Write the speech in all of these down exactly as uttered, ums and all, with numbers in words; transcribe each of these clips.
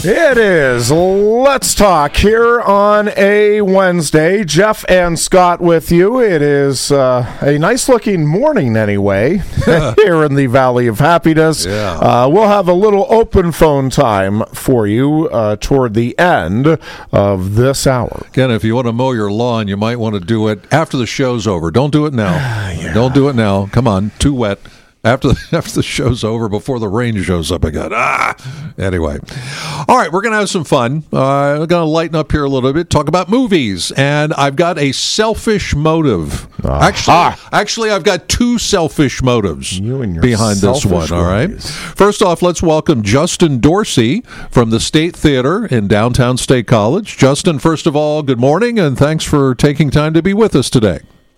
It is Let's Talk here on a Wednesday. Jeff and Scott with you. It is uh, a nice-looking morning anyway here in the Valley of Happiness. Yeah. Uh, we'll have a little open phone time for you uh, toward the end of this hour. Again, if you want to mow your lawn, you might want to do it after the show's over. Don't do it now. yeah. Don't do it now. Come on, too wet. After the, after the show's over, before the rain shows up again. Ah! Anyway. All right, we're going to have some fun. Uh, we're going to lighten up here a little bit, talk about movies. And I've got a selfish motive. Uh-huh. Actually, actually, I've got two selfish motives You and your behind this selfish one, all right? ways. First off, let's welcome Justin Dorsey from the State Theater in downtown State College. Justin, first of all, good morning, and thanks for taking time to be with us today.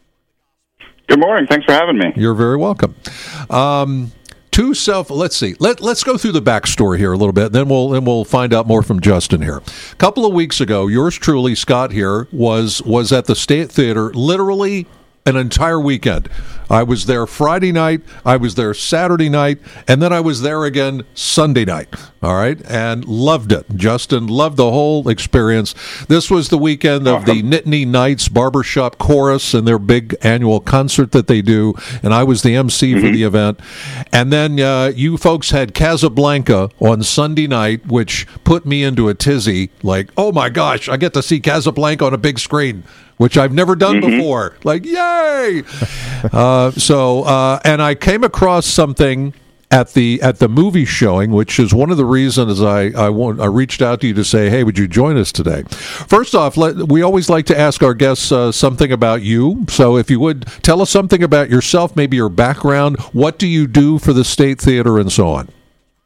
Good morning. Thanks for having me. You're very welcome. Um, two self. Let's see. Let Let's go through the backstory here a little bit. Then we'll then we'll find out more from Justin here. A couple of weeks ago, yours truly, Scott here, was was at the State Theater, literally an entire weekend. I was there Friday night, I was there Saturday night, and then I was there again Sunday night. All right, and loved it. Justin loved the whole experience. This was the weekend of the Nittany Knights Barbershop Chorus and their big annual concert that they do, and I was the M C mm-hmm. for the event. And then uh, you folks had Casablanca on Sunday night, which put me into a tizzy, like, oh my gosh, I get to see Casablanca on a big screen, which I've never done mm-hmm. before. Like, yay! uh, so, uh, and I came across something at the at the movie showing, which is one of the reasons I I, want, I reached out to you to say, hey, would you join us today? First off, let, we always like to ask our guests uh, something about you. So if you would, tell us something about yourself, maybe your background. What do you do for the State Theater and so on?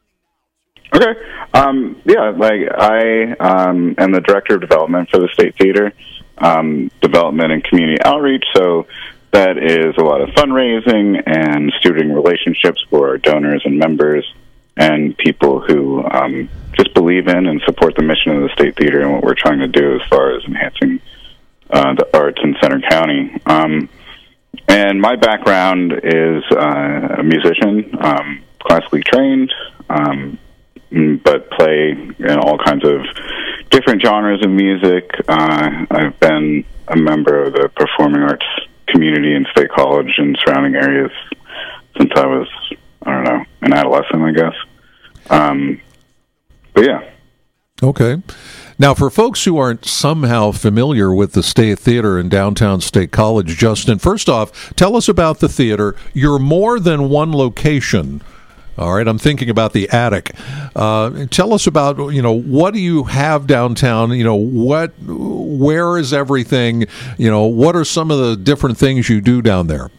Okay. Um, yeah, like I um, am the Director of Development for the State Theater. Um, development and community outreach, so that is a lot of fundraising and student relationships for our donors and members and people who um, just believe in and support the mission of the State Theater and what we're trying to do as far as enhancing uh, the arts in Center County. Um, and my background is uh, a musician, um, classically trained, um, but play in all kinds of different genres of music. Uh, I've been a member of the performing arts community in State College and surrounding areas since I was, I don't know, an adolescent, I guess. Um, but yeah. Okay. Now, for folks who aren't somehow familiar with the State Theater in downtown State College, Justin, first off, tell us about the theater. You're more than one location. All right, I'm thinking about the attic. Uh, tell us about, you know, what do you have downtown? You know, what, where is everything? You know, what are some of the different things you do down there?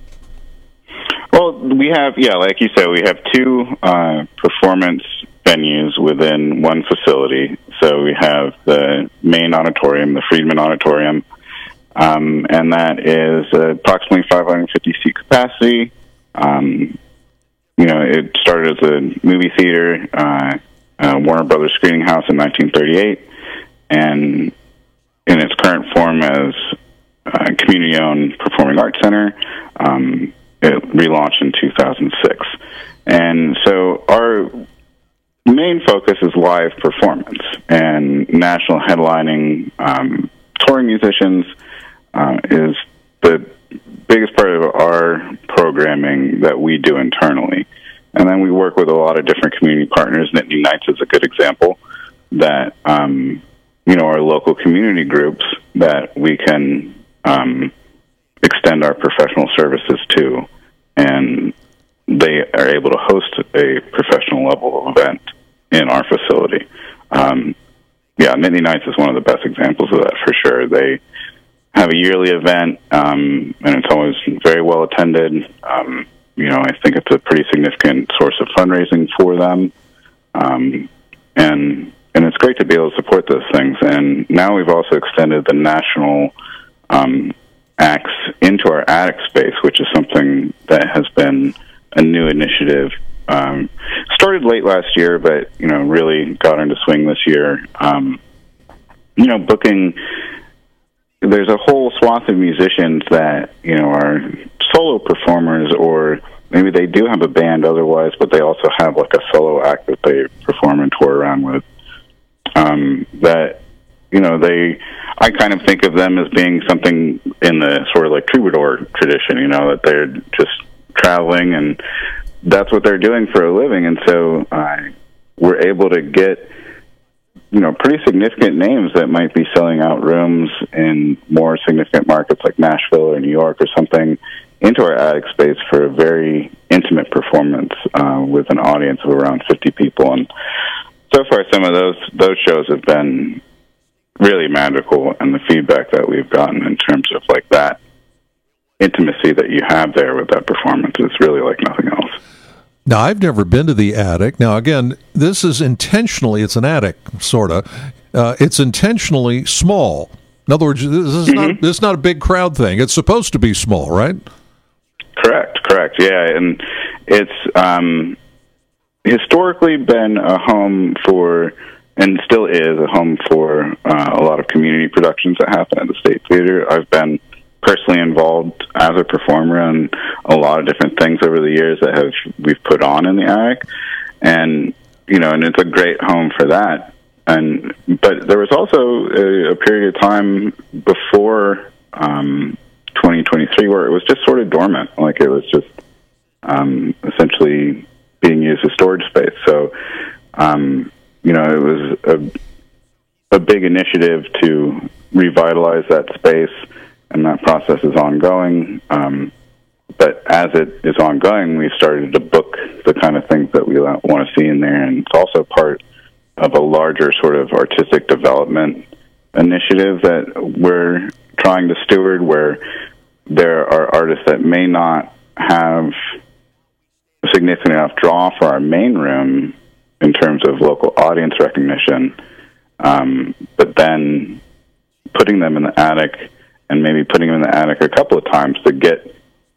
Well, we have, yeah, like you said, we have two uh, performance venues within one facility. So we have the main auditorium, the Friedman Auditorium, um, and that is approximately five hundred fifty seat capacity. Um You know, it started as a movie theater, uh, uh, Warner Brothers Screening House in nineteen thirty-eight, and in its current form as a community-owned performing arts center, um, it relaunched in two thousand six. And so our main focus is live performance and national headlining. Um, touring musicians uh, is the biggest part of our programming that we do internally. And then we work with a lot of different community partners. Nittany Knights is a good example that, um, you know, are local community groups that we can um, extend our professional services to. And they are able to host a professional level of event in our facility. Um, yeah, Nittany Knights is one of the best examples of that for sure. They have a yearly event, um, and it's always very well attended. Um, you know, I think it's a pretty significant source of fundraising for them. Um, and and it's great to be able to support those things. And now we've also extended the national um, acts into our attic space, which is something that has been a new initiative. Um, started late last year, but, you know, really got into swing this year. Um, you know, booking... There's a whole swath of musicians that, you know, are solo performers, or maybe they do have a band otherwise, but they also have like a solo act that they perform and tour around with. um, that, you know, they, I kind of think of them as being something in the sort of like troubadour tradition, you know, that they're just traveling and that's what they're doing for a living. And so uh, we're able to get, you know, pretty significant names that might be selling out rooms in more significant markets like Nashville or New York or something into our attic space for a very intimate performance uh, with an audience of around fifty people. And so far, some of those those shows have been really magical, and the feedback that we've gotten in terms of like that intimacy that you have there with that performance is really like nothing else. Now, I've never been to the attic. Now, again, this is intentionally, it's an attic, sort of. Uh, it's intentionally small. In other words, this is mm-hmm. not this is not a big crowd thing. It's supposed to be small, right? Correct, correct, yeah. And it's um, historically been a home for, and still is a home for uh, a lot of community productions that happen at the State Theater. I've been personally involved as a performer in a lot of different things over the years that have we've put on in the attic, and you know, and it's a great home for that. And but there was also a, a period of time before um, twenty twenty-three where it was just sort of dormant, like it was just um, essentially being used as storage space. So um, you know, it was a a big initiative to revitalize that space. And that process is ongoing. Um, but as it is ongoing, we've started to book the kind of things that we want to see in there. And it's also part of a larger sort of artistic development initiative that we're trying to steward, where there are artists that may not have a significant enough draw for our main room in terms of local audience recognition, um, but then putting them in the attic and maybe putting them in the attic a couple of times to get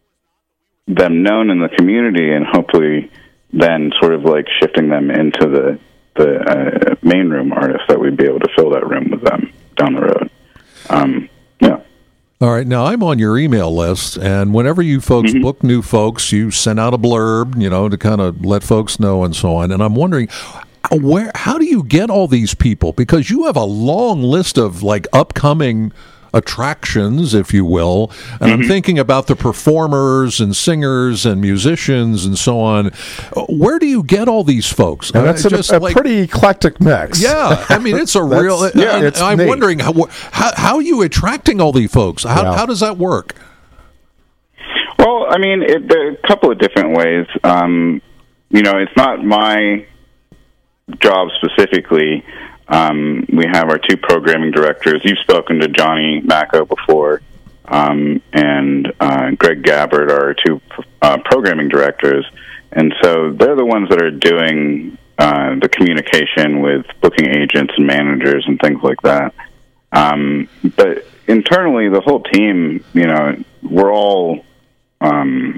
them known in the community, and hopefully then sort of like shifting them into the the uh, main room artists that we'd be able to fill that room with them down the road. Um, yeah. All right. Now, I'm on your email list, and whenever you folks mm-hmm. book new folks, you send out a blurb, you know, to kind of let folks know and so on. And I'm wondering, where, how do you get all these people? Because you have a long list of like upcoming attractions, if you will, and mm-hmm. I'm thinking about the performers and singers and musicians and so on. Where do you get all these folks? And that's uh, just a, a like, pretty eclectic mix. Yeah, I mean, it's a real. Yeah, it's I'm neat. wondering how, how how are you attracting all these folks? How yeah. how does that work? Well, I mean, it, there are a couple of different ways. Um, you know, it's not my job specifically. Um, we have our two programming directors. You've spoken to Johnny Macco before, um, and uh, Greg Gabbard are our two uh, programming directors. And so they're the ones that are doing uh, the communication with booking agents and managers and things like that. Um, but internally, the whole team, you know, we're all um,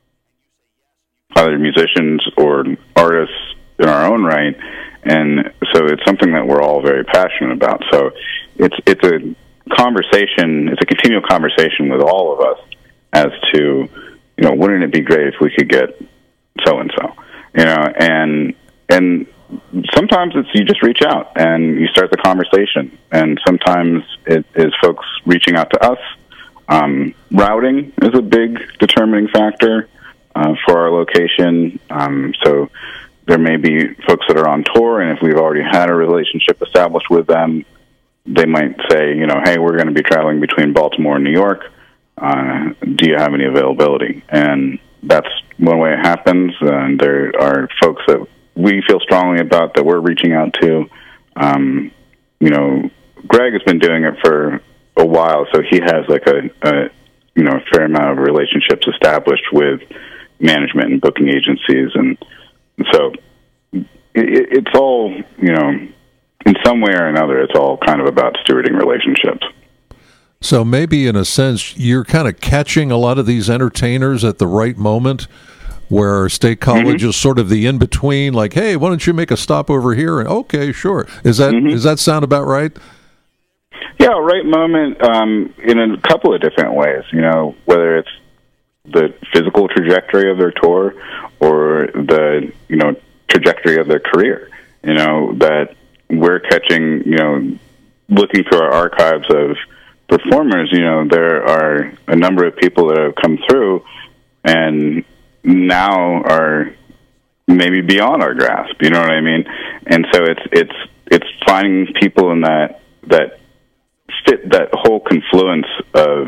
either musicians or artists in our own right. And so it's something that we're all very passionate about. So it's it's a conversation, it's a continual conversation with all of us as to, you know, wouldn't it be great if we could get so-and-so, you know, and and sometimes it's you just reach out and you start the conversation. And sometimes it is folks reaching out to us. Um, routing is a big determining factor uh, for our location. Um, so there may be folks that are on tour, and if we've already had a relationship established with them, they might say, you know, hey, we're going to be traveling between Baltimore and New York. Uh, do you have any availability? And that's one way it happens. And there are folks that we feel strongly about that we're reaching out to. Um, you know, Greg has been doing it for a while, so he has like a, a you know, a fair amount of relationships established with management and booking agencies, and so it, it's all, you know, in some way or another, it's all kind of about stewarding relationships. So maybe in a sense, you're kind of catching a lot of these entertainers at the right moment, where State College mm-hmm. is sort of the in-between, like, hey, why don't you make a stop over here? And okay, sure. Is that mm-hmm. does that sound about right? Yeah, right moment um, in a couple of different ways, you know, whether it's the physical trajectory of their tour or the, you know, trajectory of their career. You know, that we're catching, you know, looking through our archives of performers, you know, there are a number of people that have come through and now are maybe beyond our grasp, you know what I mean? And so it's it's it's finding people in that that fit that whole confluence of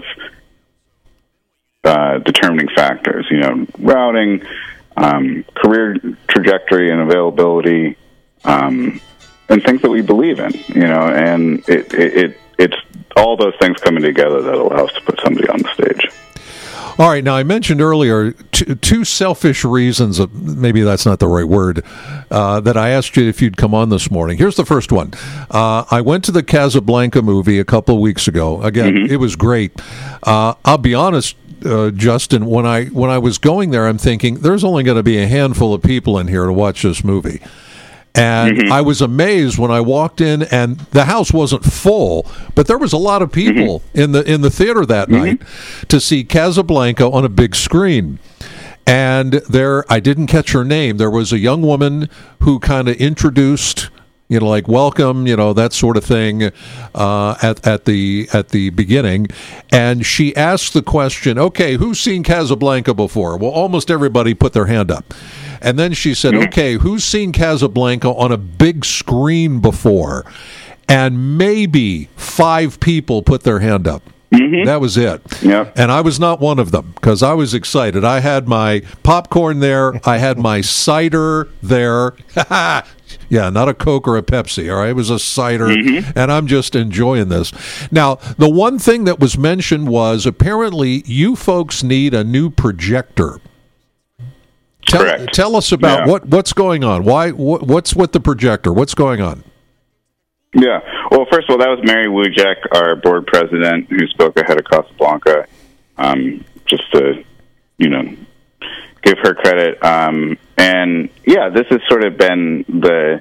uh, determining factors, you know, routing, um, career trajectory and availability, um, and things that we believe in, you know, and it, it, it it's all those things coming together that allow us to put somebody on the stage. All right. Now, I mentioned earlier t- two selfish reasons, of, maybe that's not the right word, uh, that I asked you if you'd come on this morning. Here's the first one. Uh, I went to the Casablanca movie a couple of weeks ago. Again, mm-hmm. It was great. Uh, I'll be honest, uh, Justin, when I when I was going there, I'm thinking there's only going to be a handful of people in here to watch this movie. And mm-hmm. I was amazed when I walked in, and the house wasn't full, but there was a lot of people mm-hmm. in the in the theater that mm-hmm. night to see Casablanca on a big screen. And there, I didn't catch her name. There was a young woman who kind of introduced, you know, like welcome, you know, that sort of thing, uh, at at the at the beginning, and she asked the question, "Okay, who's seen Casablanca before?" Well, almost everybody put their hand up. And then she said, okay, who's seen Casablanca on a big screen before? And maybe five people put their hand up. Mm-hmm. That was it. Yep. And I was not one of them because I was excited. I had my popcorn there. I had my cider there. Yeah, not a Coke or a Pepsi, all right? It was a cider, mm-hmm. and I'm just enjoying this. Now, the one thing that was mentioned was apparently you folks need a new projector. Tell, Correct. Tell us about yeah. what, what's going on. Why? What, what's with the projector? What's going on? Yeah. Well, first of all, that was Mary Wujek, our board president, who spoke ahead of Casablanca. Um, just to, you know, give her credit. Um, and yeah, this has sort of been the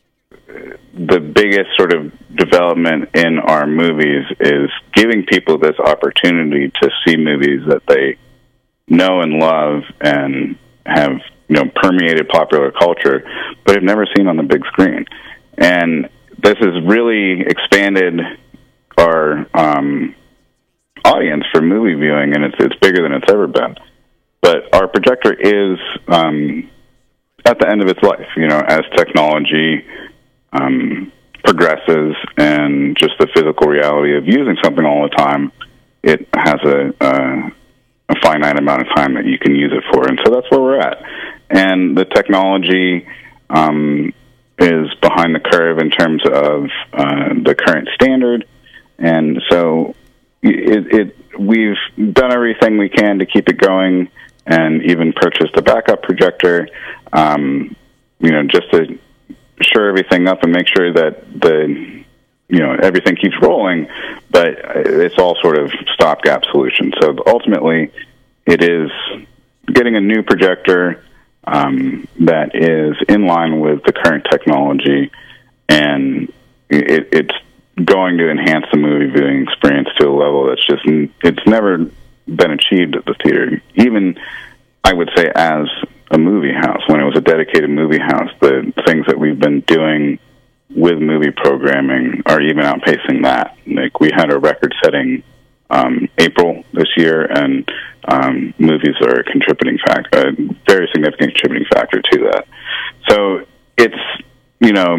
the biggest sort of development in our movies is giving people this opportunity to see movies that they know and love and have, you know, permeated popular culture, but have never seen on the big screen. And this has really expanded our um, audience for movie viewing, and it's it's bigger than it's ever been. But our projector is um, at the end of its life, you know, as technology um, progresses and just the physical reality of using something all the time, it has a, a a finite amount of time that you can use it for. And so that's where we're at. And the technology um, is behind the curve in terms of uh, the current standard. And so it, it, we've done everything we can to keep it going and even purchased a backup projector, um, you know, just to shore everything up and make sure that the you know, everything keeps rolling, but it's all sort of stopgap solutions. So ultimately, it is getting a new projector um, that is in line with the current technology, and it, it's going to enhance the movie viewing experience to a level that's just, it's never been achieved at the theater. Even, I would say, as a movie house, when it was a dedicated movie house, the things that we've been doing with movie programming are even outpacing that. Like, we had a record-setting um, April this year, and um, movies are a contributing factor, a very significant contributing factor to that. So it's, you know,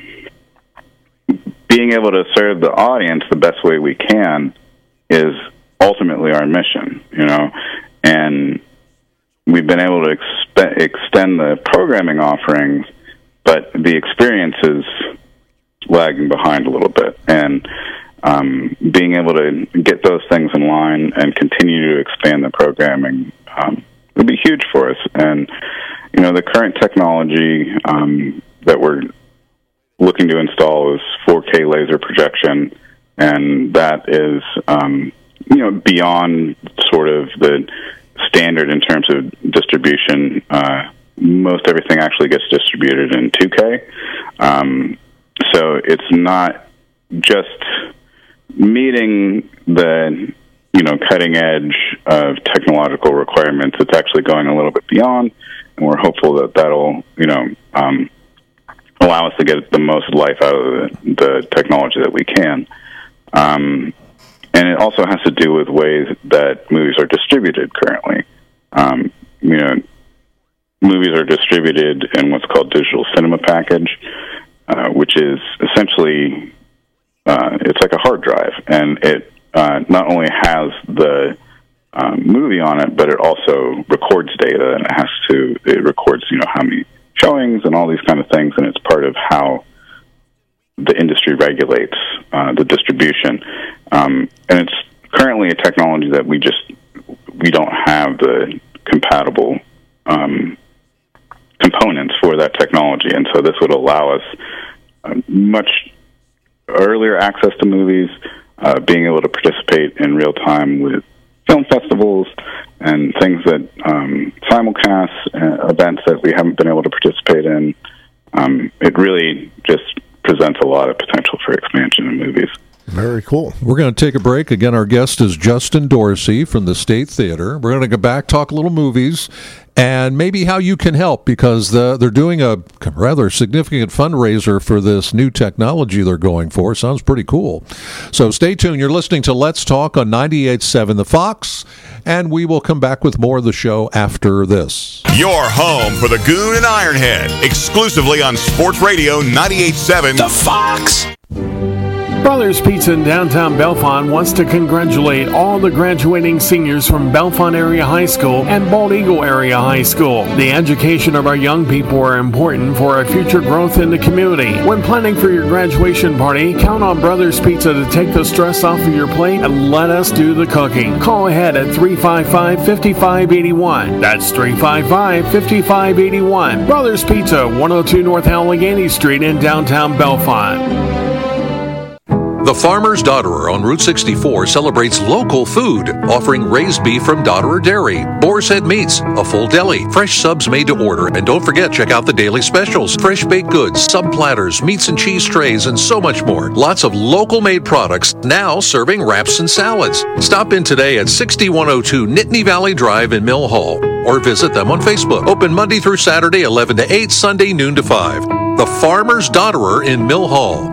being able to serve the audience the best way we can is ultimately our mission, you know, and we've been able to expe- extend the programming offerings, but the experience is lagging behind a little bit. And um, being able to get those things in line and continue to expand the programming um, would be huge for us. And, you know, the current technology um, that we're looking to install is four K laser projection, and that is, um, you know, beyond sort of the standard in terms of distribution. Uh, most everything actually gets distributed in two K. Um, so it's not just meeting the, you know, cutting edge of technological requirements. It's actually going a little bit beyond, and we're hopeful that that'll, you know, um, allow us to get the most life out of the, the technology that we can. Um, and it also has to do with ways that movies are distributed currently. Um, you know, movies are distributed in what's called digital cinema package, uh, which is essentially uh, it's like a hard drive, and it uh, not only has the um, movie on it, but it also records data, and it has to it records you know how many showings and all these kind of things, and it's part of how the industry regulates uh, the distribution. Um, and it's currently a technology that we just we don't have the compatible um, components for that technology, and so this would allow us uh, much earlier access to movies, uh, being able to participate in real time with film festivals and things that um, simulcast uh, events that we haven't been able to participate in. Um, it really just presents a lot of potential for expansion in movies. Very cool. We're going to take a break. Again, our guest is Justin Dorsey from the State Theater. We're going to go back, talk a little movies, and maybe how you can help, because the, they're doing a rather significant fundraiser for this new technology they're going for. Sounds pretty cool. So stay tuned. You're listening to Let's Talk on ninety-eight point seven The Fox, and we will come back with more of the show after this. Your home for the Goon and Ironhead, exclusively on Sports Radio ninety-eight point seven The Fox. Brothers Pizza in downtown Bellefonte wants to congratulate all the graduating seniors from Bellefonte Area High School and Bald Eagle Area High School. The education of our young people are important for our future growth in the community. When planning for your graduation party, count on Brothers Pizza to take the stress off of your plate and let us do the cooking. Call ahead at three five five, five five eight one. That's three five five, five five eight one. Brothers Pizza, one oh two North Allegheny Street in downtown Bellefonte. The Farmer's Dodderer on Route sixty-four celebrates local food, offering raised beef from Dodderer Dairy, Boar's Head Meats, a full deli, fresh subs made to order, and don't forget, check out the daily specials, fresh baked goods, sub platters, meats and cheese trays, and so much more. Lots of local made products, now serving wraps and salads. Stop in today at sixty-one oh two Nittany Valley Drive in Mill Hall, or visit them on Facebook. Open Monday through Saturday, eleven to eight, Sunday, noon to five. The Farmer's Dodderer in Mill Hall.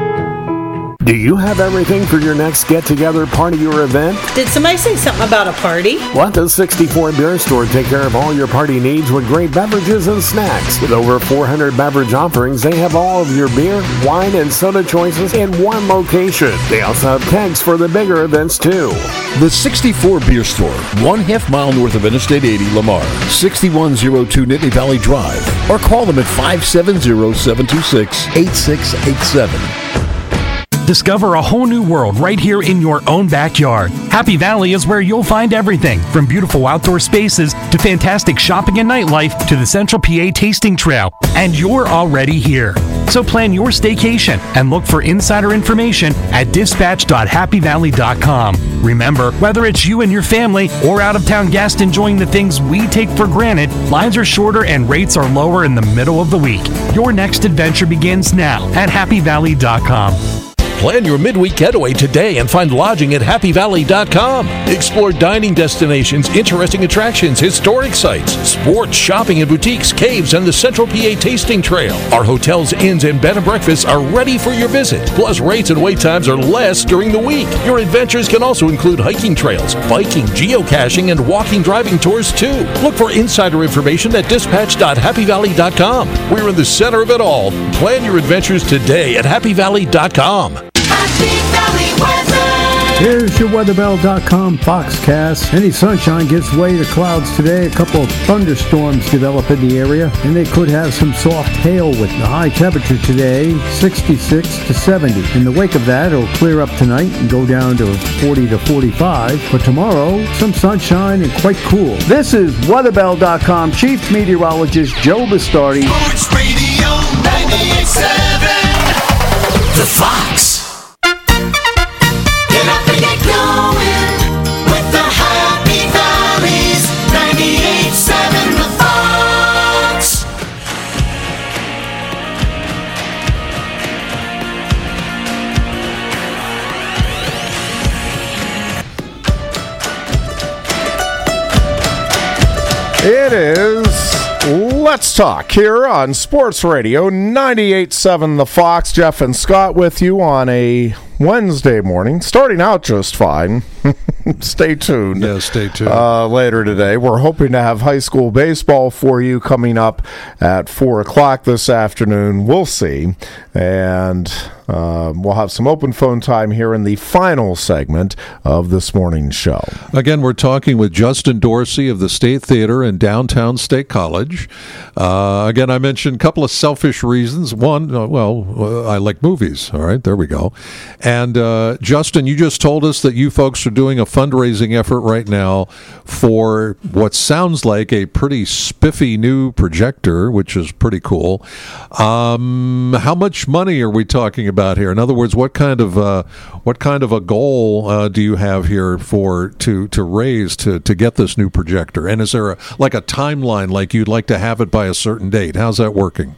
Do you have everything for your next get-together, party, or event? Did somebody say something about a party? Let the sixty-four Beer Store take care of all your party needs with great beverages and snacks. With over four hundred beverage offerings, they have all of your beer, wine, and soda choices in one location. They also have kegs for the bigger events, too. The sixty-four Beer Store, one half mile north of Interstate eighty, Lamar, sixty-one oh two Nittany Valley Drive, or call them at five seven zero, seven two six, eight six eight seven. Discover a whole new world right here in your own backyard. Happy Valley is where you'll find everything from beautiful outdoor spaces to fantastic shopping and nightlife to the Central P A Tasting Trail. And you're already here. So plan your staycation and look for insider information at dispatch dot happy valley dot com. Remember, whether it's you and your family or out-of-town guests enjoying the things we take for granted, lines are shorter and rates are lower in the middle of the week. Your next adventure begins now at happy valley dot com. Plan your midweek getaway today and find lodging at happy valley dot com. Explore dining destinations, interesting attractions, historic sites, sports, shopping and boutiques, caves, and the Central P A Tasting Trail. Our hotels, inns, and bed and breakfasts are ready for your visit. Plus, rates and wait times are less during the week. Your adventures can also include hiking trails, biking, geocaching, and walking driving tours, too. Look for insider information at dispatch dot happy valley dot com. We're in the center of it all. Plan your adventures today at happy valley dot com. Here's your weather bell dot com Foxcast. Any sunshine gives way to clouds today. A couple of thunderstorms develop in the area, and they could have some soft hail with the high temperature today, sixty-six to seventy. In the wake of that, it'll clear up tonight and go down to forty to forty-five. But tomorrow, some sunshine and quite cool. This is weather bell dot com Chief Meteorologist Joe Bastardi. Sports Radio ninety-eight point seven The Fox. Get up and get going with the Happy Valleys ninety-eight point seven The Fox. It is Let's talk here on Sports Radio ninety-eight point seven The Fox. Jeff and Scott with you on a Wednesday morning, starting out just fine. Stay tuned. Yeah, stay tuned. Uh, later today, we're hoping to have high school baseball for you coming up at four o'clock this afternoon. We'll see. And uh, we'll have some open phone time here in the final segment of this morning's show. Again, we're talking with Justin Dorsey of the State Theater in downtown State College. Uh, again, I mentioned a couple of selfish reasons. One, uh, well, uh, I like movies. All right, there we go. And uh, Justin, you just told us that you folks are doing a fundraising effort right now for what sounds like a pretty spiffy new projector, which is pretty cool. Um, how much money are we talking about here? In other words, what kind of uh, what kind of a goal uh, do you have here for to to raise to to get this new projector? And is there a, like a timeline, like you'd like to have it by a certain date? How's that working?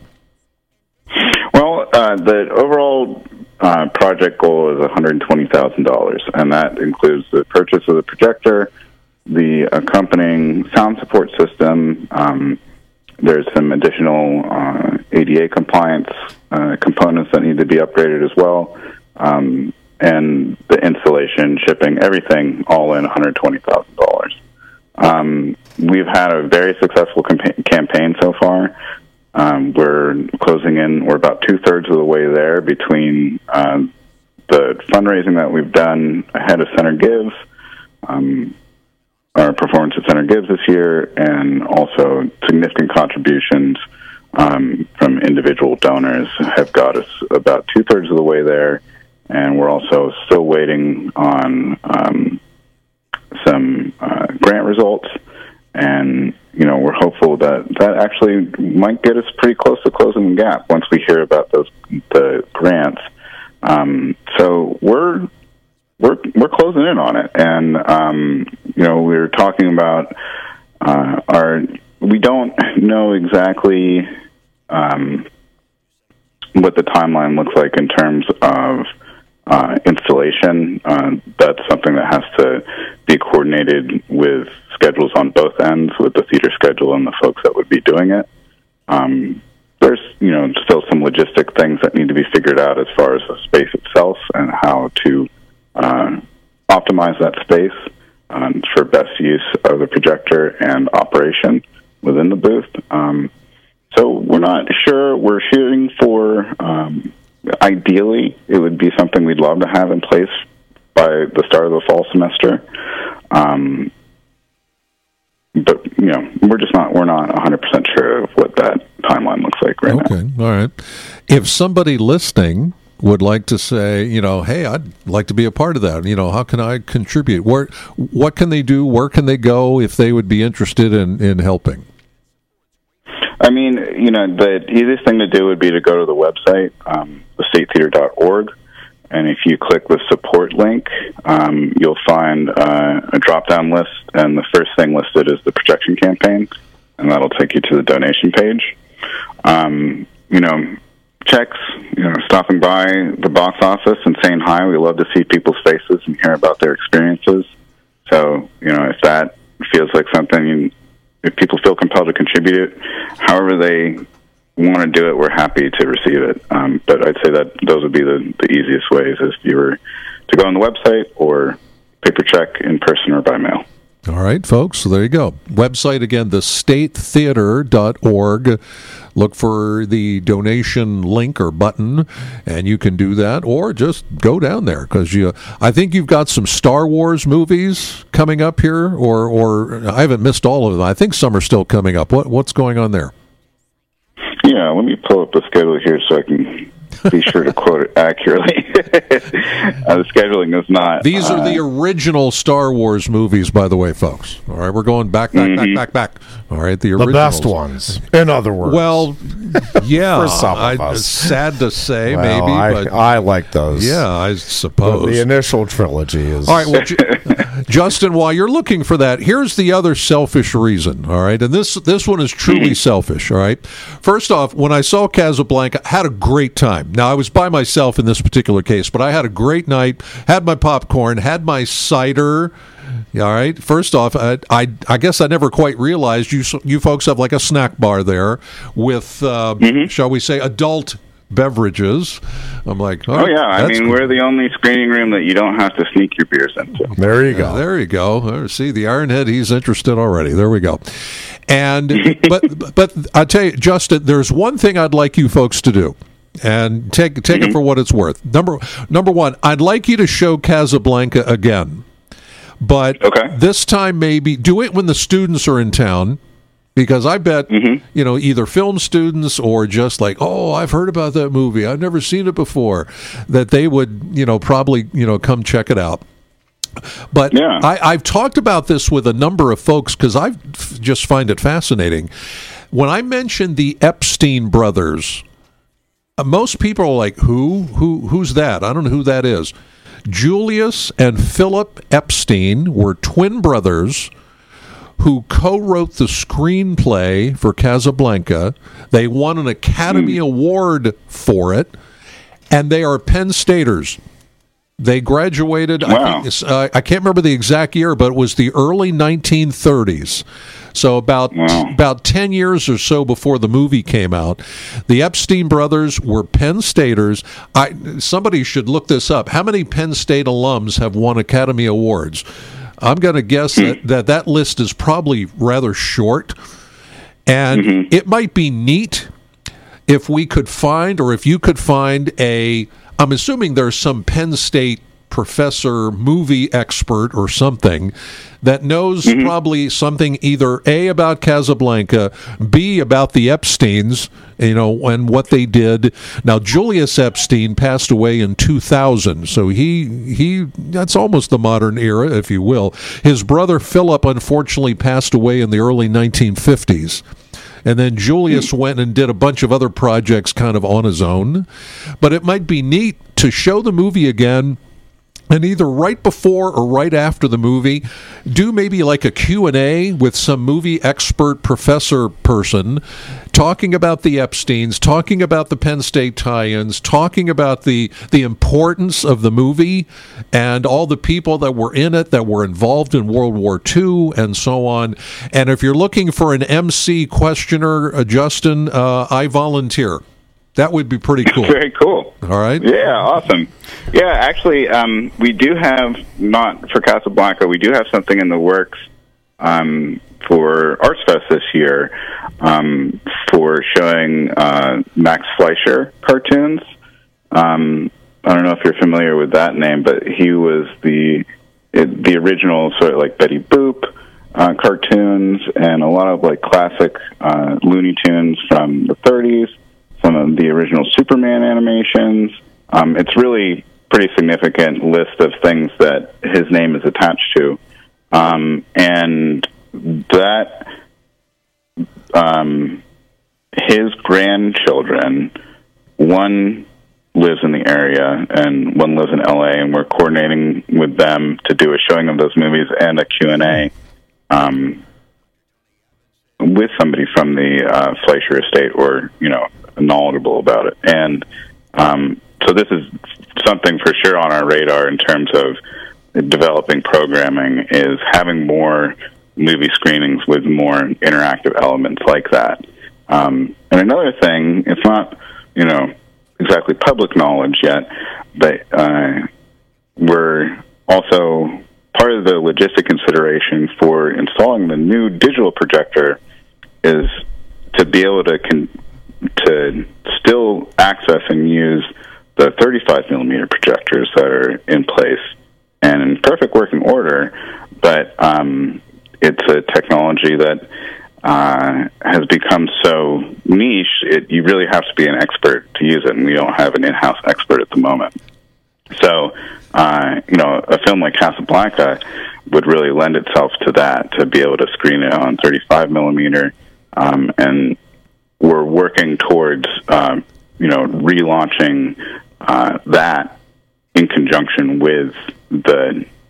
Well, uh, the overall uh, project goal is one hundred twenty thousand dollars, and that includes the purchase of the projector, the accompanying sound support system. Um, there's some additional uh, A D A compliance uh, components that need to be upgraded as well, um, and the installation, shipping, everything, all in one hundred twenty thousand dollars. Um, we've had a very successful campa- campaign so far. Um, we're closing in, we're about two-thirds of the way there between uh, the fundraising that we've done ahead of Center Gives, um, our performance at Center Gives this year, and also significant contributions um, from individual donors have got us about two-thirds of the way there, and we're also still waiting on um, some uh, grant results, and you know, we're hopeful that that actually might get us pretty close to closing the gap once we hear about those the grants. Um, so we're we're we're closing in on it, and um, you know, we were talking about uh, our. We don't know exactly um, what the timeline looks like in terms of uh, installation. Uh, that's something that has to be coordinated with schedules on both ends, with the theater schedule and the folks that would be doing it. Um, there's, you know, still some logistic things that need to be figured out as far as the space itself and how to uh, optimize that space um, for best use of the projector and operation within the booth. Um, so we're not sure. We're shooting for, um, ideally, it would be something we'd love to have in place by the start of the fall semester. Um, But, you know, we're just not, we're not one hundred percent sure of what that timeline looks like right okay. now. Okay, all right. If somebody listening would like to say, you know, hey, I'd like to be a part of that, you know, how can I contribute? Where, what can they do? Where can they go if they would be interested in, in helping? I mean, you know, the easiest thing to do would be to go to the website, um, the state theater dot org. And if you click the support link, um, you'll find uh, a drop-down list, and the first thing listed is the projection campaign, and that'll take you to the donation page. Um, you know, checks, you know, stopping by the box office and saying hi. We love to see people's faces and hear about their experiences. So, you know, if that feels like something, you, if people feel compelled to contribute it, however they want to do it, we're happy to receive it. Um, but I'd say that those would be the, the easiest ways, if you were to go on the website or paper check in person or by mail. All right, folks, so there you go. Website again, the state theater dot org. Look for the donation link or button, and you can do that, or just go down there, because you. I think you've got some Star Wars movies coming up here, or or I haven't missed all of them. I think some are still coming up. What what's going on there? Yeah, let me pull up the schedule here so I can be sure to quote it accurately. uh, the scheduling is not... These are uh, the original Star Wars movies, by the way, folks. All right, we're going back, back, mm-hmm. back, back, back. All right, the The originals. best ones, in other words. Well, yeah. For some of I, us. Sad to say, Well, maybe, I, but... I like those. Yeah, I suppose. The initial trilogy is... All right, well, J- Justin, while you're looking for that, here's the other selfish reason, all right? And this this one is truly selfish, all right? First off, when I saw Casablanca, I had a great time. Now, I was by myself in this particular case, but I had a great night, had my popcorn, had my cider. All right. First off, I, I I guess I never quite realized you you folks have like a snack bar there with, uh, mm-hmm. shall we say, adult beverages. I'm like, oh, oh yeah. I mean, cool. We're the only screening room that you don't have to sneak your beers into. There you go. Yeah, there you go. See, the Ironhead, he's interested already. There we go. And but but I tell you, Justin, there's one thing I'd like you folks to do. And take take mm-hmm. it for what it's worth. Number number one, I'd like you to show Casablanca again. But okay. this time maybe do it when the students are in town, because I bet, mm-hmm. you know, either film students or just like, oh, I've heard about that movie, I've never seen it before, that they would, you know, probably, you know, come check it out. But yeah. I, I've talked about this with a number of folks because I just find it fascinating. When I mentioned the Epstein brothers, uh, most people are like, who? Who? Who's that? I don't know who that is. Julius and Philip Epstein were twin brothers who co-wrote the screenplay for Casablanca. They won an Academy mm. Award for it, and they are Penn Staters. They graduated, wow. I, think, uh, I can't remember the exact year, but it was the early nineteen thirties. So about wow. about ten years or so before the movie came out. The Epstein brothers were Penn Staters. I, somebody should look this up. How many Penn State alums have won Academy Awards? I'm going to guess that, that that list is probably rather short. And mm-hmm. it might be neat if we could find, or if you could find a, I'm assuming there's some Penn State professor, movie expert or something that knows mm-hmm. probably something either A, about Casablanca, B, about the Epsteins, you know, and what they did. Now, Julius Epstein passed away in two thousand, so he, he that's almost the modern era, if you will. His brother Philip, unfortunately, passed away in the early nineteen fifties. And then Julius mm-hmm. went and did a bunch of other projects kind of on his own. But it might be neat to show the movie again, and either right before or right after the movie, do maybe like a Q and A with some movie expert professor person talking about the Epsteins, talking about the Penn State tie-ins, talking about the, the importance of the movie and all the people that were in it, that were involved in World War Two, and so on. And if you're looking for an M C questioner, uh, Justin, uh, I volunteer. That would be pretty cool. Very cool. All right. Yeah, awesome. Yeah, actually, um, we do have, not for Casablanca, we do have something in the works um, for Arts Fest this year um, for showing uh, Max Fleischer cartoons. Um, I don't know if you're familiar with that name, but he was the it, the original sort of like Betty Boop uh, cartoons and a lot of like classic uh, Looney Tunes from the thirties. Some of the original Superman animations. Um, it's really pretty significant list of things that his name is attached to. Um, and that, um, his grandchildren, one lives in the area and one lives in L A, and we're coordinating with them to do a showing of those movies and a Q and A um, with somebody from the uh, Fleischer estate, or, you know, knowledgeable about it. And um, so this is something for sure on our radar in terms of developing programming, is having more movie screenings with more interactive elements like that. Um, and another thing, it's not, you know, exactly public knowledge yet, but uh, we're also, part of the logistic consideration for installing the new digital projector is to be able to con- to still access and use the thirty-five millimeter projectors that are in place and in perfect working order, but um, it's a technology that uh, has become so niche, it, you really have to be an expert to use it, and we don't have an in-house expert at the moment. So, uh, you know, a film like Casablanca would really lend itself to that, to be able to screen it on thirty-five millimeter, um, and we're working towards, um, you know, relaunching uh, that in conjunction with the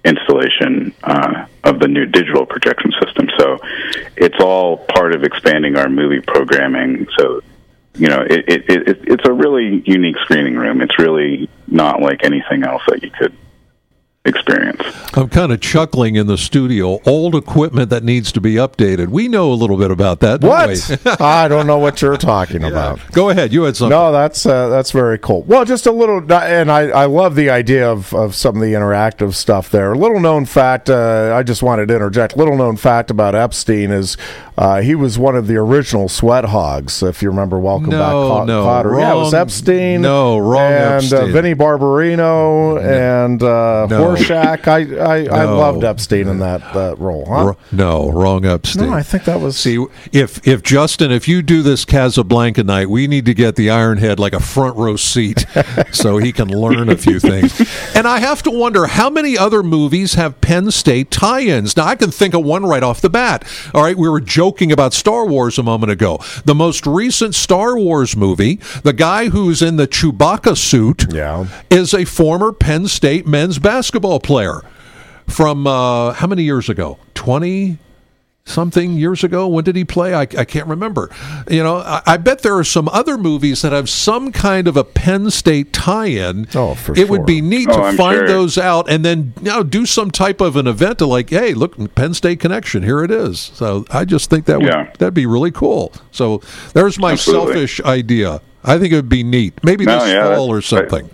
installation uh, of the new digital projection system. So it's all part of expanding our movie programming. So, you know, it, it, it, it's a really unique screening room. It's really not like anything else that you could experience. I'm kind of chuckling in the studio. Old equipment that needs to be updated. We know a little bit about that, don't What? we? I don't know what you're talking Yeah. about. Go ahead. You had something. No, that's uh, that's very cool. Well, just a little, and I, I love the idea of, of some of the interactive stuff there. Little known fact, uh, I just wanted to interject. Little known fact about Epstein is uh, he was one of the original sweat hogs. If you remember, Welcome No, Back, Co- no, Kotter. Yeah, it was wrong- Epstein. no, wrong and, Epstein. uh, Vinnie Barbarino and uh, No. Horshack. I I, I No. loved Epstein in that that role. Huh? R- no, wrong Epstein. No, I think that was. See, if if Justin, if you do this Casablanca night, we need to get the Ironhead like a front row seat so he can learn a few things. And I have to wonder how many other movies have Penn State tie-ins. Now I can think of one right off the bat. All right, we were joking about Star Wars a moment ago. The most recent Star Wars movie, the guy who's in the Chewbacca suit, Yeah. is a former Penn State men's basketball player. From uh, how many years ago? twenty something years ago? When did he play? I, I can't remember. You know, I, I bet there are some other movies that have some kind of a Penn State tie-in. Oh, for It would sure. be neat Oh, to I'm find sure. those out and then, you know, do some type of an event to like, hey, look, Penn State connection, here it is. So I just think that would Yeah. that'd be really cool. So there's my Absolutely. selfish idea. I think it would be neat. Maybe No, this yeah, fall or that's- something.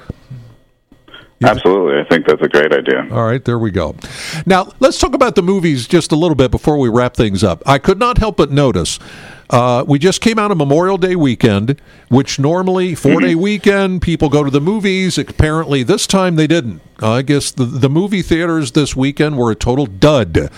Absolutely. I think that's a great idea. All right, there we go. Now, let's talk about the movies just a little bit before we wrap things up. I could not help but notice uh, we just came out of Memorial Day weekend, which normally, four-day weekend, people go to the movies. Apparently, this time they didn't. Uh, I guess the, the movie theaters this weekend were a total dud.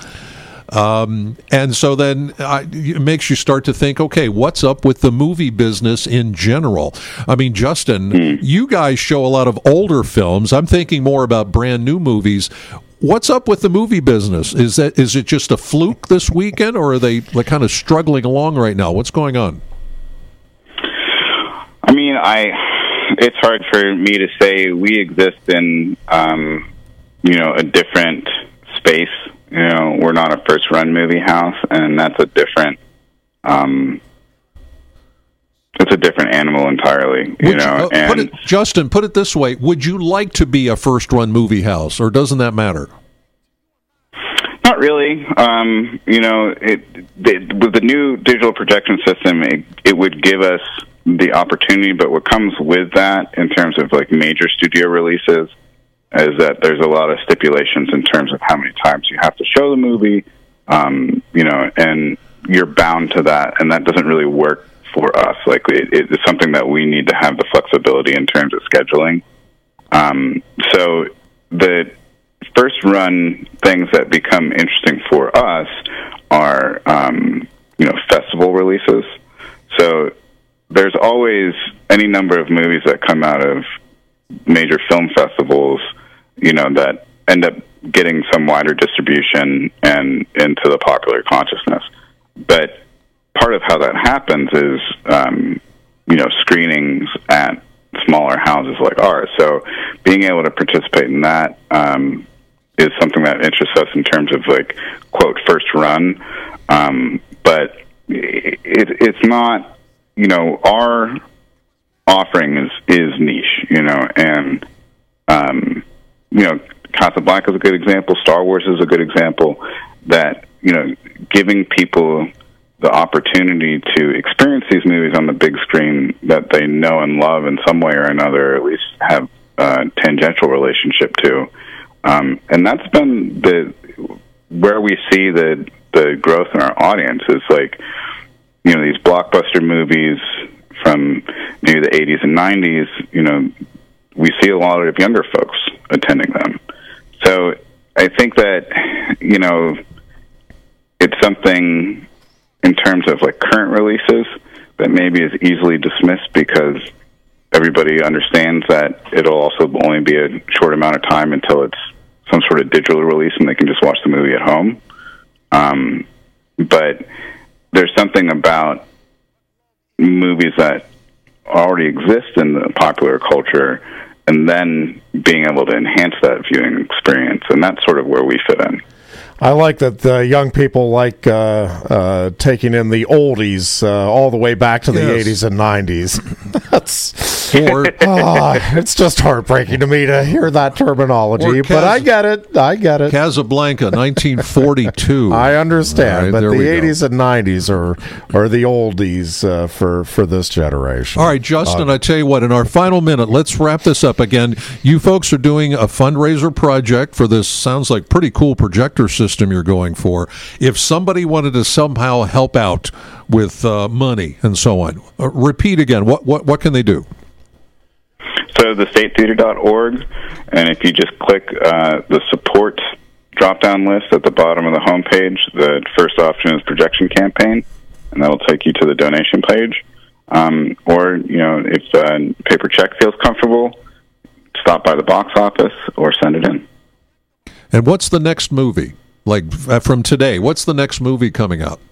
Um, and so then I, it makes you start to think, okay, what's up with the movie business in general? I mean, Justin, Mm. you guys show a lot of older films. I'm thinking more about brand new movies. What's up with the movie business? Is that is it just a fluke this weekend, or are they like kind of struggling along right now? What's going on? I mean, I it's hard for me to say. We exist in, um, you know, a different space. You know, we're not a first-run movie house, and that's a different, um, it's a different animal entirely. You Would know, uh, put and it, Justin, put it this way: would you like to be a first-run movie house, or doesn't that matter? not really. Um, you know, it, it with the new digital projection system, it, it would give us the opportunity. But what comes with that, in terms of like major studio releases, is that there's a lot of stipulations in terms of how many times you have to show the movie, um, you know, and you're bound to that, and that doesn't really work for us. Like, it, it's something that we need to have the flexibility in terms of scheduling. Um, so the first run things that become interesting for us are, um, you know, festival releases. So there's always any number of movies that come out of major film festivals, you know, that end up getting some wider distribution and into the popular consciousness. But part of how that happens is, um, you know, screenings at smaller houses like ours. So being able to participate in that um, is something that interests us in terms of, like, quote, first run. Um, but it, it's not, you know, our offering is, is niche, you know, and, um, you know, Casablanca is a good example. Star Wars is a good example that, you know, giving people the opportunity to experience these movies on the big screen that they know and love in some way or another, or at least have a tangential relationship to. Um, and that's been the where we see the the growth in our audience is, like, you know, these blockbuster movies from maybe the eighties and nineties, you know, we see a lot of younger folks attending them. So I think that, you know, it's something in terms of, like, current releases that maybe is easily dismissed because everybody understands that it'll also only be a short amount of time until it's some sort of digital release and they can just watch the movie at home. Um, but there's something about movies that already exist in the popular culture and then being able to enhance that viewing experience. And that's sort of where we fit in. I like that uh, young people like uh, uh, taking in the oldies uh, all the way back to the Yes. eighties and nineties. That's Or ah, it's just heartbreaking to me to hear that terminology, Or but I Cas- get it. I get it. Casablanca, nineteen forty-two. I understand, All right, but there the we go. eighties and nineties are are the oldies uh, for for this generation. All right, Justin, Uh, I tell you what, in our final minute, let's wrap this up again. You folks are doing a fundraiser project for this, sounds like pretty cool projector system you're going for. If somebody wanted to somehow help out with uh, money and so on, uh, repeat again, what, what, what can they do? So the state theater dot org, and if you just click uh, the support drop-down list at the bottom of the homepage, the first option is projection campaign, and that'll take you to the donation page. Um, or, you know, if uh, paper check feels comfortable, stop by the box office or send it in. And what's the next movie? Like uh, from today, what's the next movie coming up?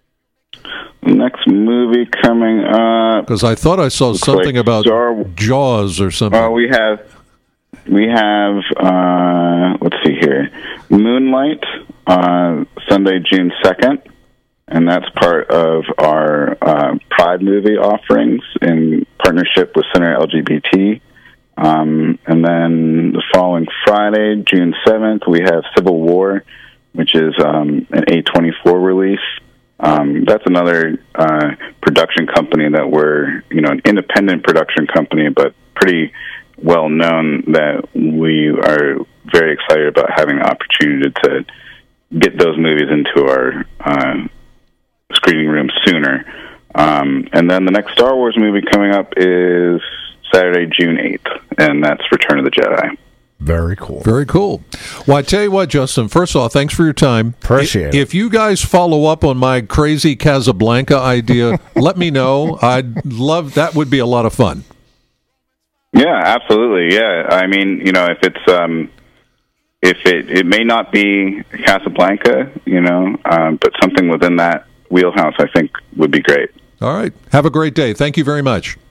Next movie coming up. Because I thought I saw Looks something like about Star- Jaws or something. Uh, we have, we have. Uh, let's see here, Moonlight, uh, Sunday, June second, and that's part of our uh, Pride movie offerings in partnership with Center L G B T. Um, and then the following Friday, June seventh, we have Civil War, which is um, an A twenty-four release. Um, that's another uh, production company that we're, you know, an independent production company, but pretty well known that we are very excited about having the opportunity to get those movies into our uh, screening room sooner. Um, and then the next Star Wars movie coming up is Saturday, June eighth, and that's Return of the Jedi. Very cool. Very cool. Well, I tell you what, Justin, first of all, thanks for your time. Appreciate if, it. If you guys follow up on my crazy Casablanca idea, let me know. I'd love, that would be a lot of fun. Yeah, absolutely. Yeah. I mean, you know, if it's, um, if it, it may not be Casablanca, you know, um, but something within that wheelhouse, I think would be great. All right. Have a great day. Thank you very much.